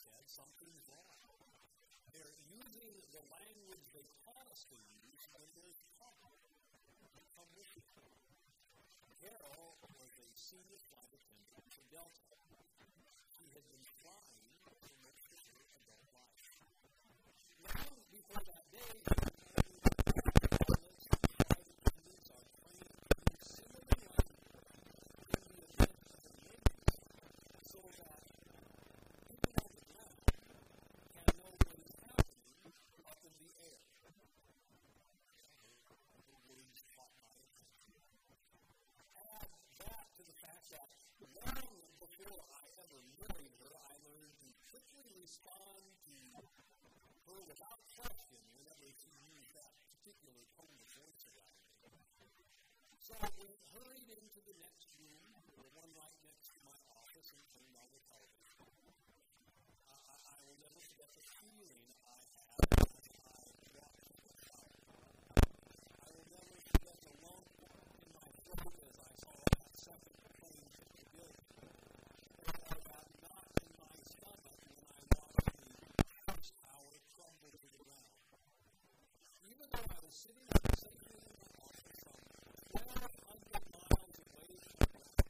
said, something's wrong. They're using the language they taught us to use when there's trouble. Come with me. Carol was a senior flight attendant for Delta. She had been flying for most of her adult life. Long before that day, pilots and flight attendants are trained to use similar language in the event of an emergency so that people on the ground can know what is happening up in the air. The words caught my attention. Add that to the fact that long before I ever married her, I learned to quickly respond to her without question whenever she used that particular tone of voice around me. So we hurried into the next room, the one right next to my office, and turned on the television. I will never forget the feeling I had as I walked to the shower. I will never forget the lump in my throat as I saw that second plane hit the building. Or that knot in my stomach when I watched the first tower crumble to the ground. Even though I was sitting safely in my office some 1,200 miles away from the ground,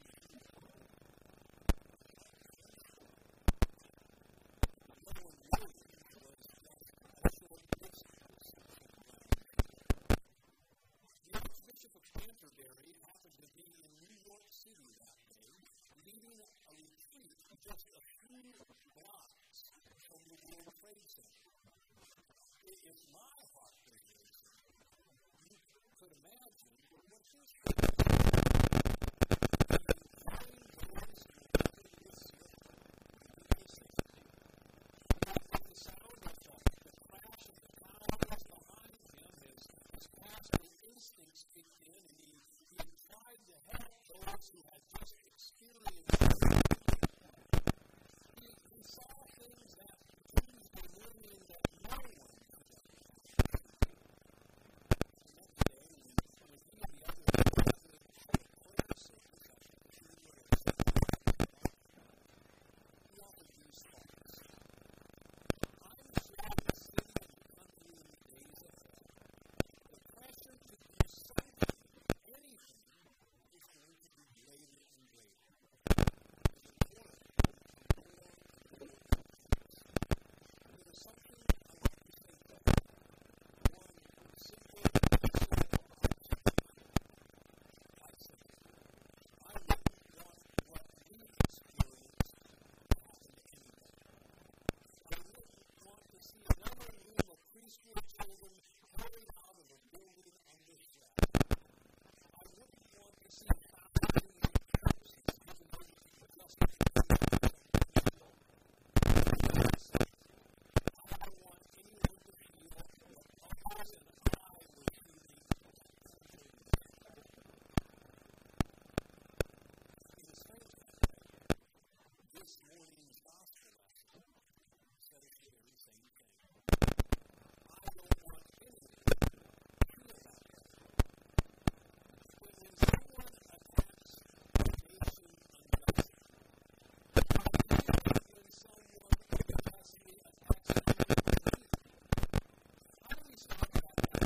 no one knew it was just a short distance from the ground. The Archbishop of Canterbury happened to be in New York City that day, leading a retreat just a few blocks from the World Trade Center. If my heart was racing, you could imagine what his heart was like. The flying doors and the weapon was slipped into the safety. With the sound of the crash of the towers behind him, his pastoral instincts kicked in, and he tried to help those who had just experienced it. He saw things that Tuesday morning that no one could have. The next day, when he and the others gathered for a prayer service after the funeral of St. he offered these thoughts. I'm sure the city and the country in the days ahead, the pressure to do something, anything, is going to be greater and greater. It's important to more and more things. There is something I like to think of. One simple, I said, I wouldn't want what we experienced to happen to anybody. I wouldn't want to see another room of preschool children hurried out of a building under threat. I wouldn't want to see thousands of corpses given over to the justice of people. I don't want anyone to feel what others and I were feeling in the same way. This morning's gospel lesson says the very same thing. I don't want anyone to feel that way. When someone attacks a nation unjustly, when someone unjustly attacks another believer, how do we stop that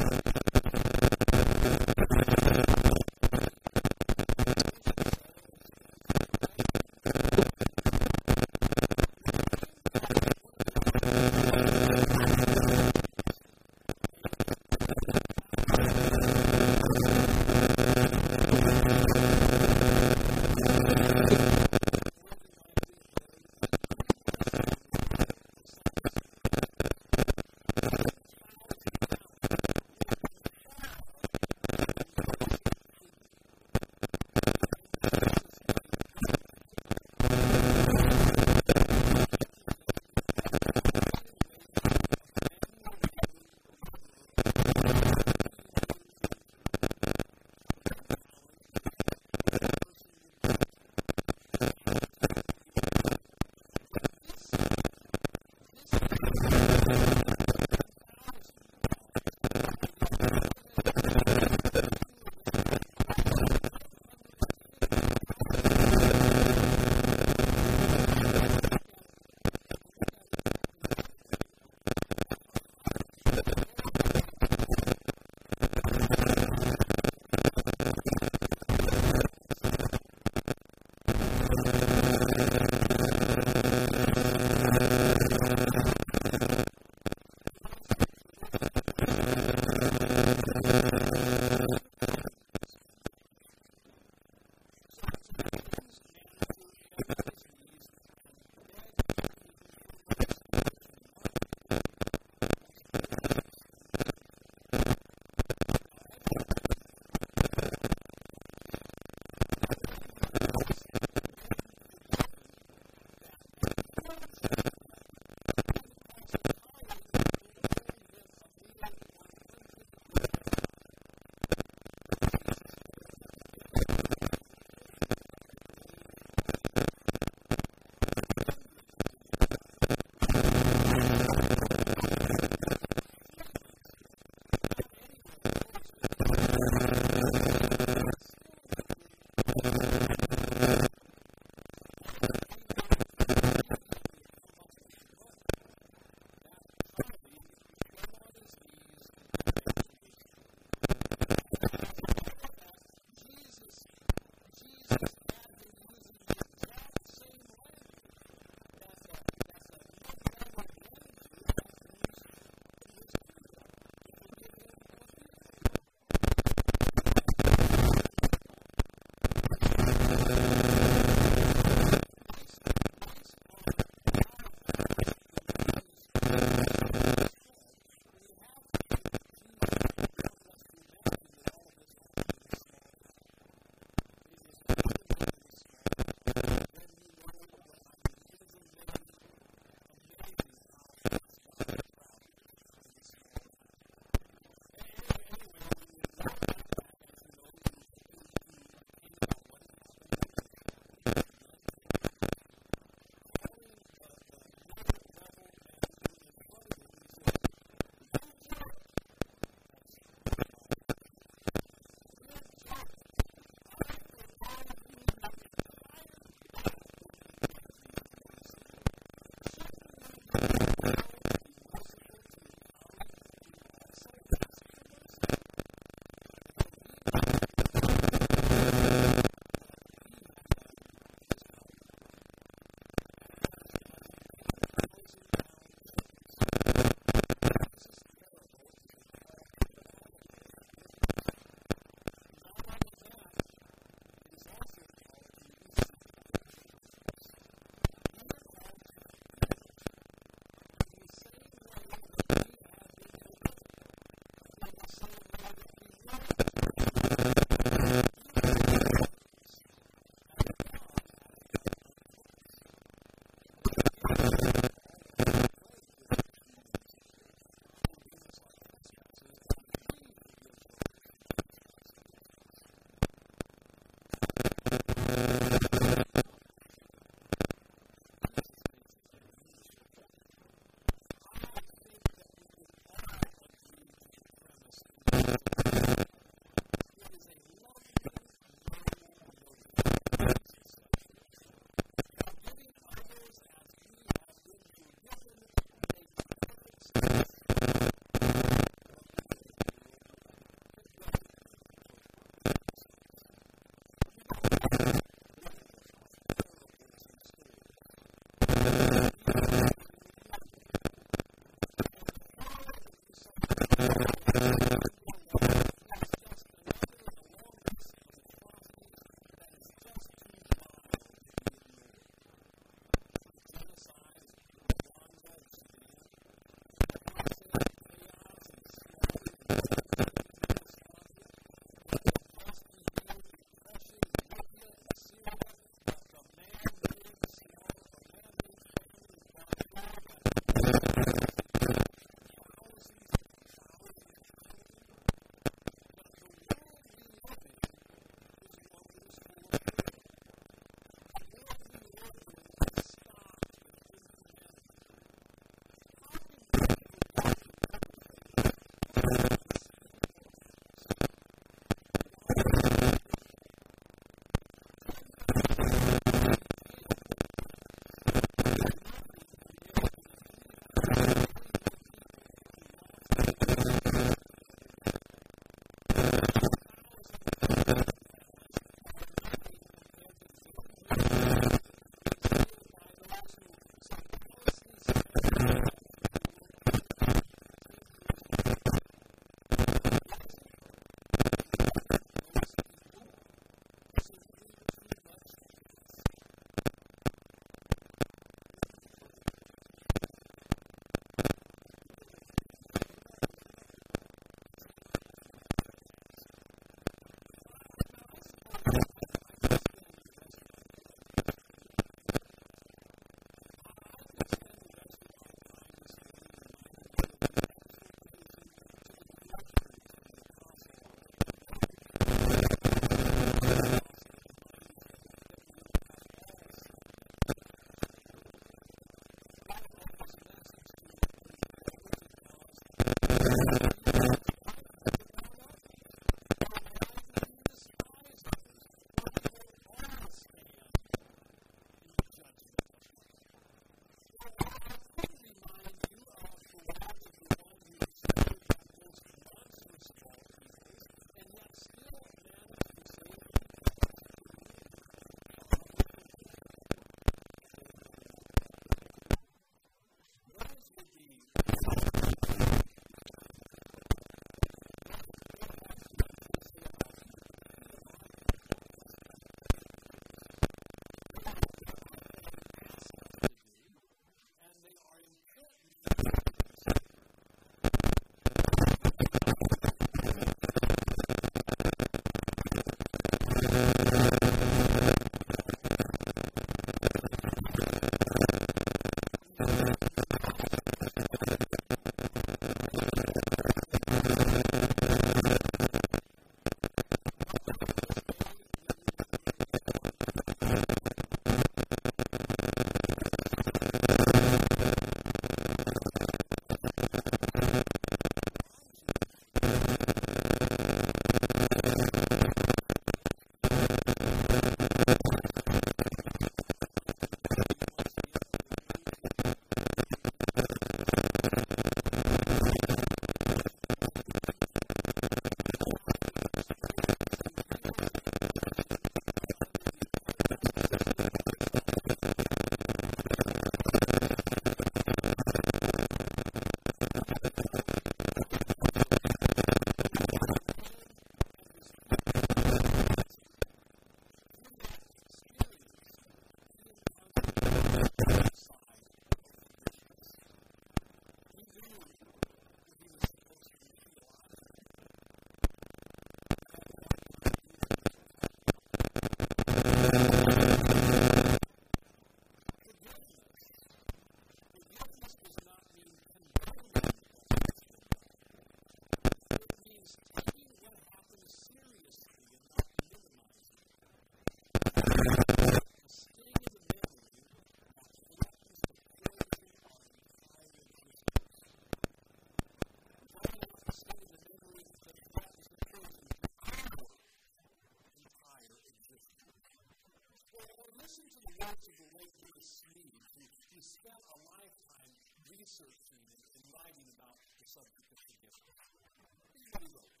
words of the late Lewis Smead, who spent a lifetime researching and writing about the subject of forgiveness. Here's what he wrote.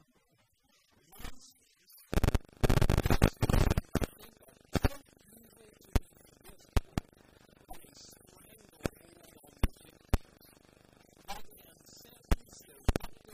Monsters think are too evil to be forgiven when a stranglehold on the victim. They can sentence their victim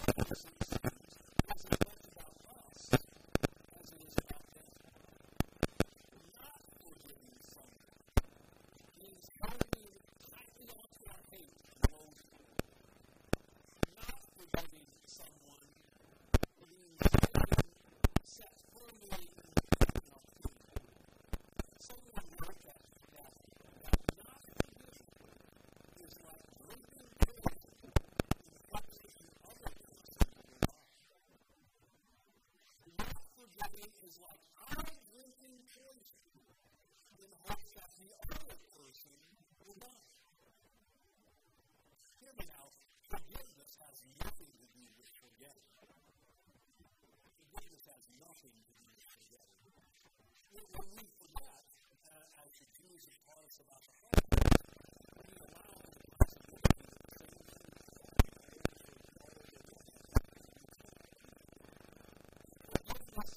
Is like I'm drinking poison in hopes that the other person will die. Hear me now. Forgiveness has nothing to do with forgetting. Forgiveness has nothing to do with forgetting. When we forget, as the Jews have taught us about the Holocaust, we allow the possibility that the same thing is forgiveness.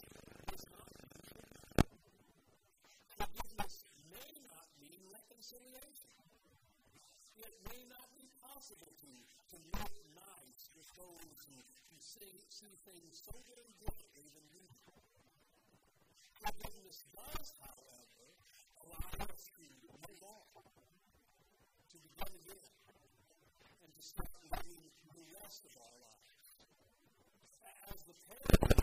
Reconciliation. It may not be possible to make nice with those who see things so very differently than we do. Forgiveness does, however, allow us to move on, to begin again, and to start living the rest of our lives. As the parable